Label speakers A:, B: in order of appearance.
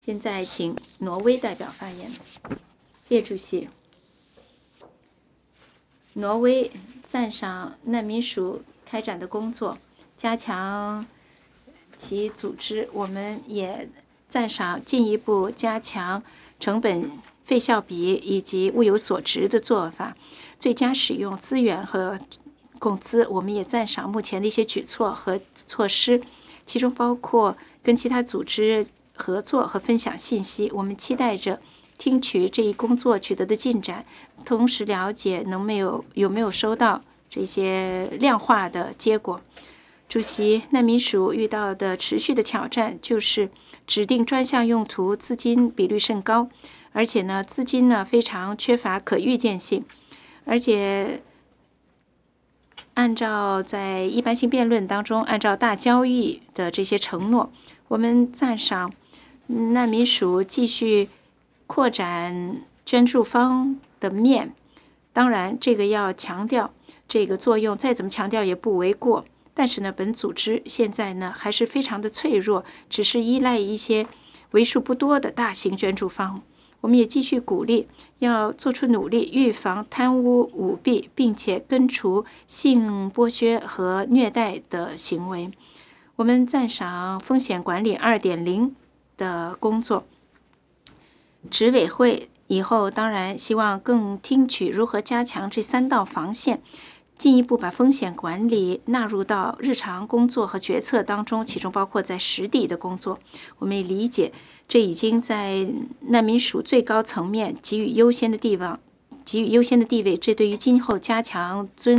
A: 现在请挪威代表发言。谢谢主席。挪威赞赏难民署开展的工作，加强其组织。我们也赞赏进一步加强成本费效比以及物有所值的做法，最佳使用资源和工资。我们也赞赏目前的一些举措和措施，其中包括跟其他组织合作和分享信息。我们期待着听取这一工作取得的进展，同时了解有没有收到这些量化的结果。主席，难民署遇到的持续的挑战就是指定专项用途资金比率甚高，而且呢，资金呢非常缺乏可预见性，而且按照在一般性辩论当中，按照大交易的这些承诺，我们赞赏难民署继续扩展捐助方的面。当然，这个要强调这个作用，再怎么强调也不为过。但是呢，本组织现在呢还是非常的脆弱，只是依赖一些为数不多的大型捐助方。我们也继续鼓励要做出努力，预防贪污舞弊，并且根除性剥削和虐待的行为。我们赞赏风险管理 2.0 的工作。执委会以后当然希望更听取如何加强这3道防线，进一步把风险管理纳入到日常工作和决策当中，其中包括在实地的工作。我们也理解，这已经在难民署最高层面给予优先的地位，这对于今后加强